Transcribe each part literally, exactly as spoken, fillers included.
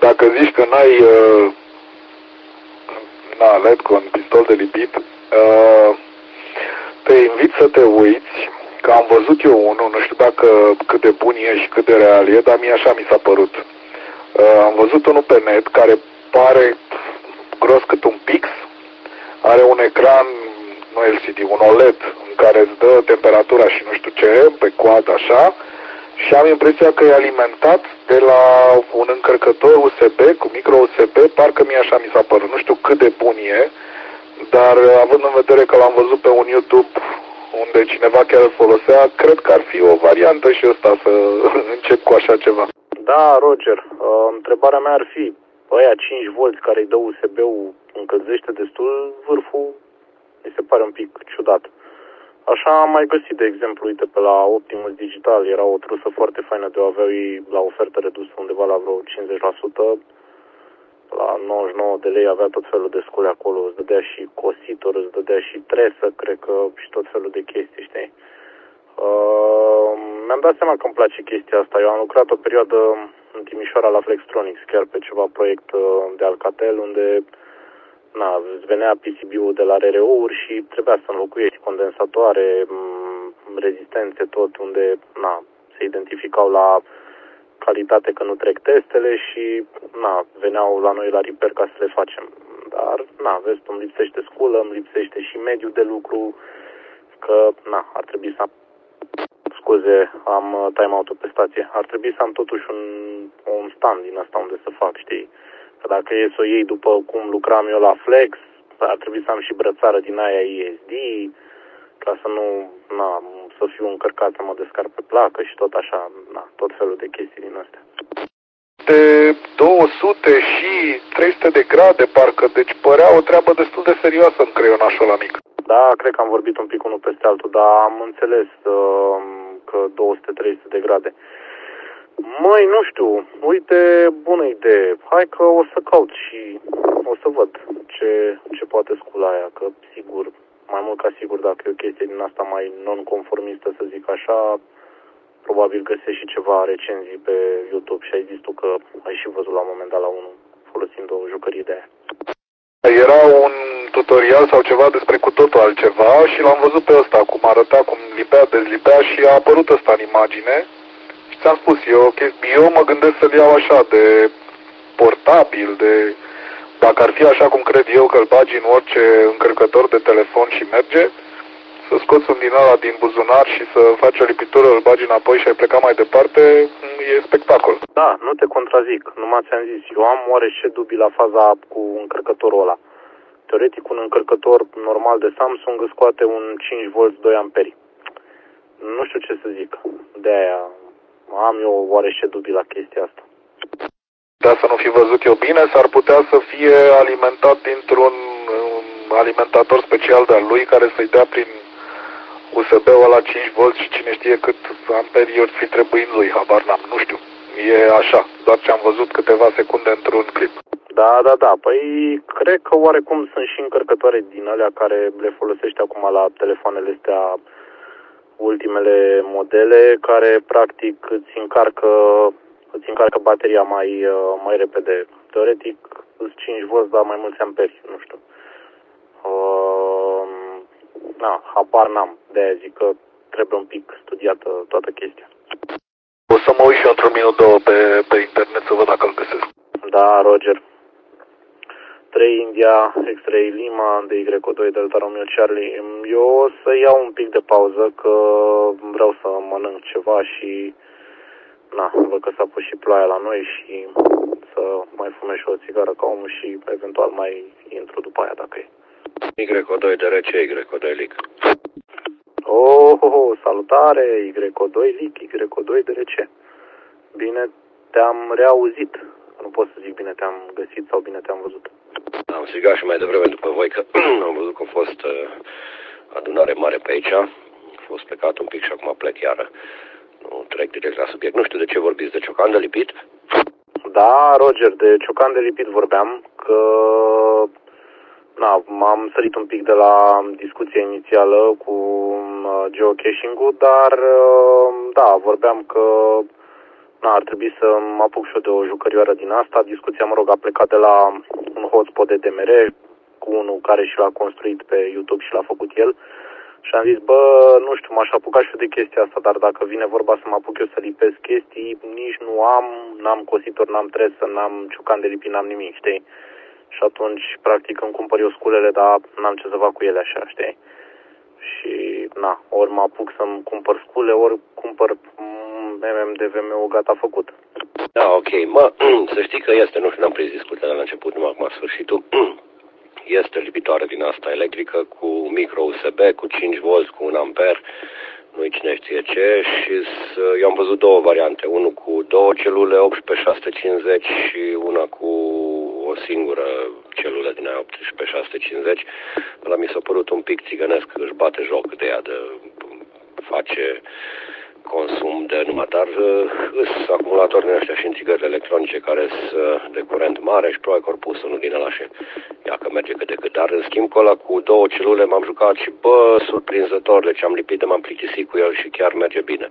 dacă zici că n-ai uh, na, L E D cu un pistol de lipit, uh, te invit să te uiți, că am văzut eu unul, nu știu dacă cât de bun e și cât de real e, dar mie așa mi s-a părut. Uh, am văzut unul pe net care pare gros cât un pix, are un ecran, nu L C D, un O L E D în care îți dă temperatura și nu știu ce, pe coadă așa, și am impresia că e alimentat de la un încărcător U S B cu micro U S B, parcă mie așa mi s-a părut. Nu știu cât de bun e, dar având în vedere că l-am văzut pe un YouTube unde cineva chiar îl folosea, cred că ar fi o variantă și ăsta să încep cu așa ceva. Da, Roger, uh, întrebarea mea ar fi, ăia cinci volți care îi dă U S B-ul încălzește destul vârful? Mi se pare un pic ciudat. Așa am mai găsit, de exemplu, uite, pe la Optimus Digital, era o trusă foarte faină de o aveau ei la ofertă redusă undeva la vreo cincizeci la sută, la nouăzeci și nouă de lei avea tot felul de scule acolo, îți dădea și cositor, îți dădea și tresă, cred că, și tot felul de chestii, știi? Uh, mi-am dat seama că îmi place chestia asta. Eu am lucrat o perioadă în Timișoara la Flextronics, chiar pe ceva proiect de Alcatel, unde na, îți venea P C B-ul de la R R O-uri și trebuia să înlocuiești condensatoare, rezistențe, tot, unde na, se identificau la calitate că nu trec testele și na, veneau la noi la repair ca să le facem. Dar, na, vezi, îmi lipsește sculă, îmi lipsește și mediul de lucru, că, na, ar trebui să am, scuze, am time-out-ul pe stație, ar trebui să am totuși un, un stand din asta unde să fac, știi? Că dacă e să o iei după cum lucram eu la Flex, ar trebui să am și brățară din aia E S D, ca să nu, na, să fiu încărcat să mă descarc pe placă și tot așa, na, tot felul de chestii din astea. De două sute și trei sute de grade, parcă, deci părea o treabă destul de serioasă în creionașul ăla mic. Da, cred că am vorbit un pic unul peste altul, dar am înțeles uh, că două sute trei sute de grade. Măi, nu știu, uite, bună idee. Hai că o să caut și o să văd ce, ce poate scula aia, că sigur, mai mult ca sigur, dacă e o chestie din asta mai non-conformistă, să zic așa, probabil găsești și ceva recenzii pe YouTube și ai zis tu că ai și văzut la un moment dat la unul folosind o jucărie de aia. Era un tutorial sau ceva despre cu totul altceva și l-am văzut pe ăsta, cum arăta, cum lipea, dezlipea și a apărut ăsta în imagine. Și ți-am spus, eu, eu mă gândesc să-l iau așa, de portabil, de... Dacă ar fi așa cum cred eu, că îl bagi în orice încărcător de telefon și merge, să scoți un din ăla din buzunar și să faci o lipitură, îl bagi înapoi și ai plecat mai departe, e spectacol. Da, nu te contrazic, numai ți-am zis, eu am oarește dubii la faza cu încărcătorul ăla. Teoretic, un încărcător normal de Samsung îți scoate un cinci volți doi amperi. Nu știu ce să zic, de aia am eu oarește dubii la chestia asta. Da, să nu fi văzut eu bine, s-ar putea să fie alimentat dintr-un um, alimentator special de-al lui care să-i dea prin U S B-ul ăla cinci volți și cine știe cât amperi ori fi trebuind lui, habar n-am, nu știu. E așa, doar ce am văzut câteva secunde într-un clip. Da, da, da, păi cred că oarecum sunt și încărcătoare din alea care le folosești acum la telefoanele astea, ultimele modele, care practic îți încarcă, îți încarcă bateria mai, mai repede. Teoretic sunt cinci volți, dar mai mulți amperi, nu știu. Uh, na, habar n-am, de-aia zic că trebuie un pic studiată toată chestia. O să mă uit și eu într-un minut, două pe, pe internet să văd dacă îl găsesc. Da, Roger. trei India, X-Ray Lima, D Y doi Delta Romeo Charlie. Eu o să iau un pic de pauză că vreau să mănânc ceva și na, văd că s-a pus și ploaia la noi și să mai fumez și o țigară ca omul și eventual mai intru după aia dacă e. Y doi de R C, Y doi Lic. Oh, oh, oh, salutare, Y doi Lic, Y doi de R C. Bine te-am reauzit. Nu pot să zic bine te-am găsit sau bine te-am văzut. Am strigat și mai devreme după voi că am văzut că a fost uh, adunare mare pe aici. A fost plecat un pic și acum plec iară. Nu trec direct la subiect. Nu știu de ce vorbiți, de ciocan de lipit? Da, Roger, de ciocan de lipit vorbeam, că na, m-am sărit un pic de la discuția inițială cu uh, geocaching-ul, dar uh, da, vorbeam că na, ar trebui să mă apuc și eu de o jucărioară din asta. Discuția, mă rog, a plecat de la un hotspot de D M R cu unul care și l-a construit pe YouTube și l-a făcut el. Și am zis, bă, nu știu, m-aș apuca și eu de chestia asta, dar dacă vine vorba să mă apuc eu să lipesc chestii, nici nu am, n-am cositor, n-am tresă, n-am ciucan de lipit, n-am nimic, știi? Și atunci, practic, îmi cumpăr eu sculele, dar n-am ce să fac cu ele așa, știi? Și, na, ori mă apuc să-mi cumpăr scule, ori cumpăr M M D V M-ul gata făcut. Da, ok. Mă, să știi că este, nu știu, n-am prins discuția la început, numai acum sfârșitul. Este lipitoare din asta electrică cu micro U S B, cu cinci volți, cu un amper, nu-i cine știe ce, și eu am văzut două variante, unul cu două celule optsprezece șase sute cincizeci și una cu o singură celulă din aia optsprezece șase sute cincizeci. Ăla mi s-a părut un pic țigănesc, își bate joc de ea, de face consum de numai, dar îs acumulatori din ăștia și în țigările electronice care sunt de curent mare și probabil că au pus unul din ăla și ia că merge cât de cât. Dar în schimb cu ăla cu două celule m-am jucat și bă, surprinzător, deci am lipit de m-am plictisit cu el și chiar merge bine.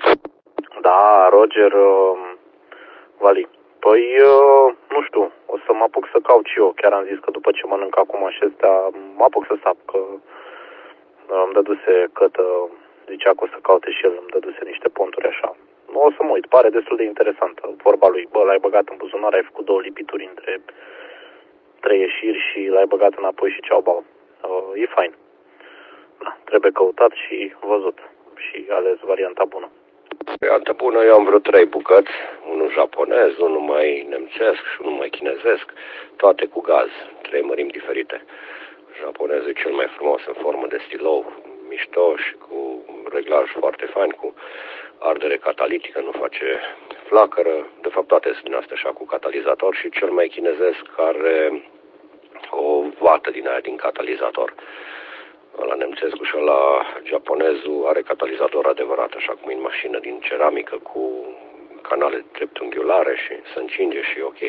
Da, Roger, uh, Vali, păi uh, nu știu, o să mă apuc să caut și eu, chiar am zis că după ce mănânc acum acestea, mă apuc să sap, că uh, îmi dăduse cătă, zicea că o să caute și el, îmi dăduse niște ponturi așa. Nu o să mă uit, pare destul de interesantă vorba lui, bă, l-ai băgat în buzunar, ai făcut două lipituri între trei ieșiri și l-ai băgat înapoi și ceau bau. Uh, e fain. Da, trebuie căutat și văzut și ales varianta bună. Varianta bună, eu am vreo trei bucăți, unul japonez, unul mai nemțesc și unul mai chinezesc, toate cu gaz, trei mărimi diferite. Japonezul e cel mai frumos în formă de stilou, mișto și cu reglaj foarte fain, cu ardere catalitică, nu face flacără. De fapt, toate sunt din astea așa cu catalizator și cel mai chinezesc are o vată din aia din catalizator. La nemțescu și la japonezul are catalizator adevărat, așa cum e în mașină din ceramică cu canale dreptunghiulare și se încinge și ok.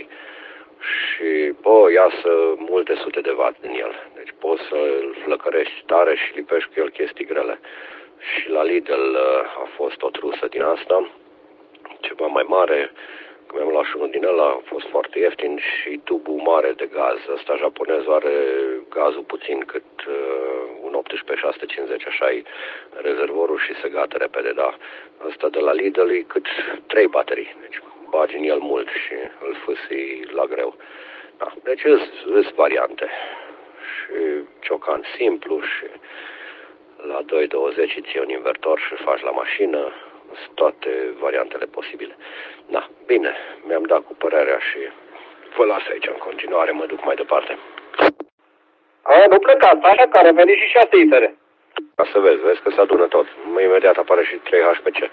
Și, bă, iasă multe sute de watt din el. Deci poți să-l flăcărești tare și lipești cu el chestii grele. Și la Lidl a fost o trusă din asta, ceva mai mare, că mi-am luat și unul din ăla, a fost foarte ieftin și tubul mare de gaz. Ăsta japonezul are gazul puțin cât uh, un optsprezece șase sute cincizeci, așa e rezervorul și se gata repede, da. Ăsta de la Lidl e cât trei baterii, deci bagi în el mult și îl fâsii la greu. Da. Deci îs variante și ciocan simplu și la doi douăzeci îți iei un invertor și îl faci la mașină. Sunt toate variantele posibile. Da, bine, mi-am dat cu părerea și vă las aici în continuare, mă duc mai departe. A, nu plecați, așa că are venit și șase itere. Ca să vezi, vezi că se adună tot. Imediat apare și trei H P C.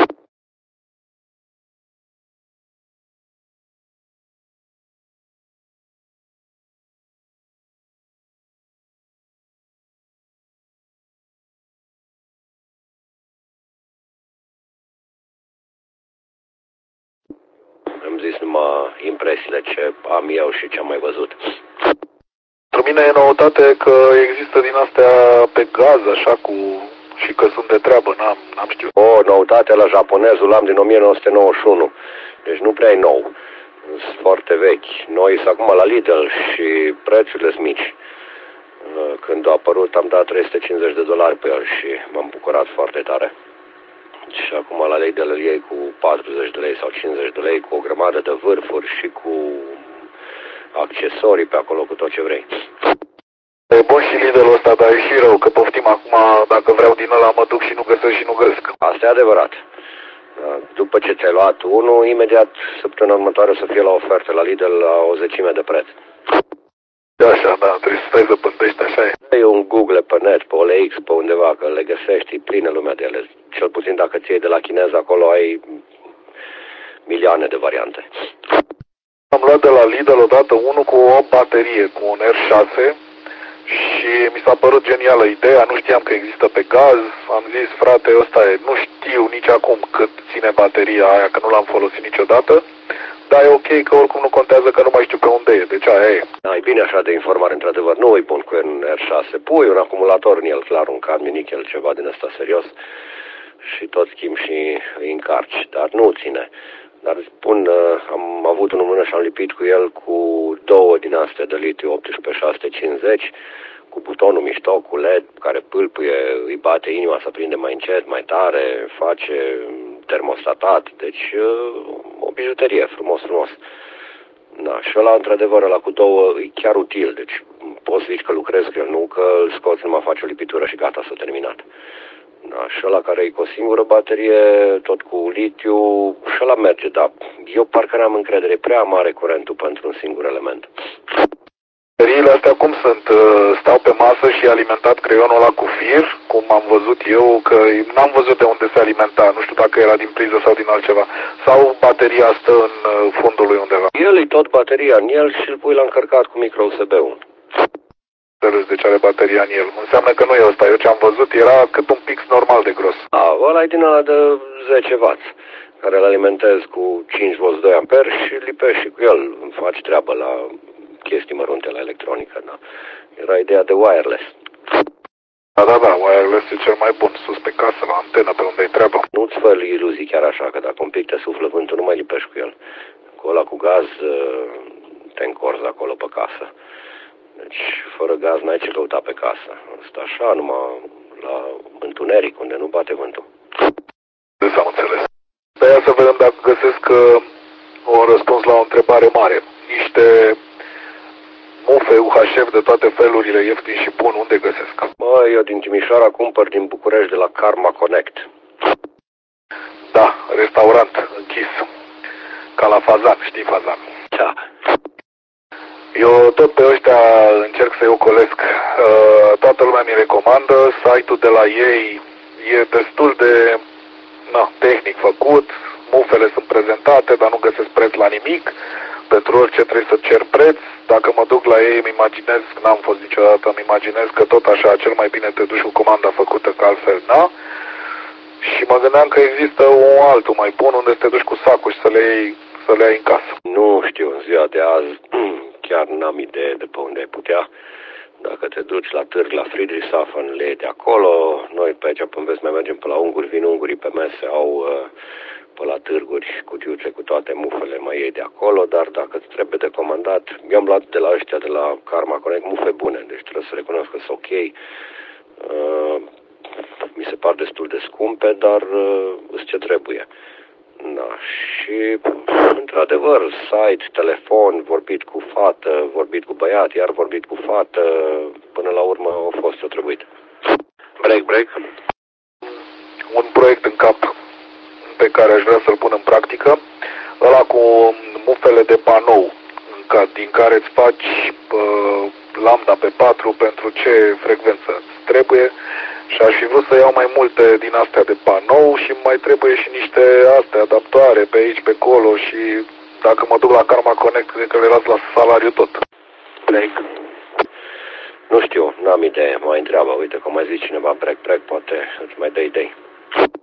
Am zis numai impresiile ce am eu și ce am mai văzut. Pentru mine e noutate că există din astea pe gaz, așa, cu și că sunt de treabă, n-am, n-am știut. O, noutate la japonezul l-am din o mie nouă sute nouăzeci și unu, deci nu prea e nou. Sunt foarte vechi. Noi sunt acum la Lidl și prețurile sunt mici. Când a apărut am dat trei sute cincizeci de dolari pe el și m-am bucurat foarte tare. Și acum la Lidl îl iei cu patruzeci de lei sau cincizeci de lei, cu o grămadă de vârfuri și cu accesorii pe acolo, cu tot ce vrei. E bun și Lidl-ul ăsta, dar e și rău, că poftim acum, dacă vreau din ăla mă duc și nu găsesc și nu găsesc. Asta e adevărat. După ce ți-ai luat unul, imediat săptămâna următoare o să fie la ofertă la Lidl la o zecime de preț. Așa, da, trebuie să stai să pândești, așa e. E un Google pe net, pe O L X, pe undeva, că le găsești, e plină lumea de ele. Cel puțin dacă ți iei de la chinez, acolo ai milioane de variante. Am luat de la Lidl odată unul cu o baterie, cu un R șase și mi s-a părut genială ideea, nu știam că există pe gaz, am zis, frate, ăsta e, nu știu nici acum cât ține bateria aia, că nu l-am folosit niciodată, dar e ok că oricum nu contează că nu mai știu pe unde e, deci aia e. Da, e bine așa de informare, într-adevăr, nu îi pun cu un R șase, pui un acumulator în el, clar, un cadmiu nichel, ceva din ăsta serios și tot schimb și îi încarci, dar nu ține. Dar spun, am avut unul în mână și am lipit cu el cu două din astea de litiu optsprezece șase sute cincizeci, cu butonul mișto, cu L E D, care pâlpâie, îi bate inima să prinde mai încet, mai tare, face termostatat, deci o bijuterie, frumos, frumos. Da, și ăla, într-adevăr, ăla cu două e chiar util, deci poți să zici că lucrezi cu el, nu că îl scoți, numai faci o lipitură și gata, s-a terminat. Da, și ăla care e cu o singură baterie, tot cu litiu, și ăla merge, dar eu parcă n-am încredere, e prea mare curentul pentru un singur element. Bateriile astea cum sunt? Stau pe masă și e alimentat creionul ăla cu fir, cum am văzut eu, că n-am văzut de unde se alimenta, nu știu dacă era din priză sau din altceva, sau bateria stă în fundul lui undeva? El e tot bateria în el și îl pui la încărcat cu micro U S B-ul. Deci are bateria în el. Înseamnă că nu e ăsta. Eu ce-am văzut era cât un pix normal de gros. A, ăla e din ăla de zece watt, care îl alimentezi cu cinci volți doi amperi și lipești și cu el. Faci treabă la chestii mărunte, la electronică, da. Era ideea de wireless. Da, da, da, wireless e cel mai bun, sus pe casă, la antenă, pe unde-i treaba. Nu-ți fă iluzii chiar așa, că dacă un pic te suflă vântul, nu mai lipești cu el. Cu ăla cu gaz te încorzi acolo pe casă. Deci, fără gaz n-ai ce căuta pe casă. Asta așa, numai la întuneric, unde nu bate vântul. Deci am înțeles. De aia să vedem dacă găsesc uh, un răspuns la o întrebare mare. Niște mufe U H F de toate felurile, ieftin și bun, unde găsesc? Mă, eu din Timișoara cumpăr din București de la Karma Connect. Da, restaurant închis. Ca la Fazan, știi Fazan? Da. Eu tot pe ăștia încerc să-i ocolesc. Uh, toată lumea mi recomandă, site-ul de la ei e destul de na, tehnic făcut, mufele sunt prezentate, dar nu găsesc preț la nimic, pentru orice trebuie să cer preț. Dacă mă duc la ei, îmi imaginez, n-am fost niciodată, îmi imaginez că tot așa, cel mai bine te duci cu comanda făcută, că altfel na. Și mă gândeam că există un altul mai bun unde te duci cu sacul și să le iei, să le iei în casă. Nu știu, în ziua de azi chiar n-am idee de pe unde ai putea. Dacă te duci la târg, la Friedrichshafen, le iei de acolo. Noi pe aici, pe vest, mai mergem pe la unguri, vin ungurii pe mese, au uh, pe la târguri cutiuțe cu toate mufele, mai iei de acolo, dar dacă îți trebuie de comandat, eu am luat de la ăștia, de la Karma Connect, mufe bune, deci trebuie să recunosc că sunt ok. Uh, mi se par destul de scumpe, dar uh, îți ce trebuie. Da, și într-adevăr, site, telefon, vorbit cu fată, vorbit cu băiat, iar vorbit cu fată, până la urmă a fost ce-o trebuit. Break, break. Un proiect în cap pe care aș vrea să-l pun în practică, ăla cu mufele de panou, din care îți faci uh, lambda pe patru pentru ce frecvență îți trebuie. Și aș fi vrut să iau mai multe din astea de panou și mai trebuie și niște astea, adaptoare pe aici, pe acolo și dacă mă duc la Karma Connect, cred că le las la salariu tot. Break. Nu știu, n-am idee, mai întreabă, uite, cum mai zice cineva break, break, poate îți mai dă idei.